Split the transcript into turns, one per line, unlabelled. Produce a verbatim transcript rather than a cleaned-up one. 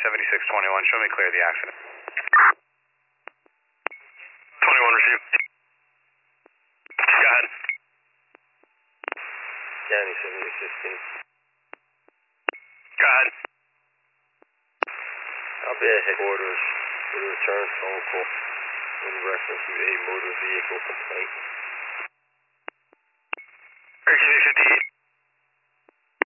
seventy-six twenty-one, show me clear of the accident.
twenty-one received. Go ahead.
County seventy fifteen.
Go ahead.
I'll be at headquarters with a return phone call in reference to a motor vehicle complaint.
R Q fifty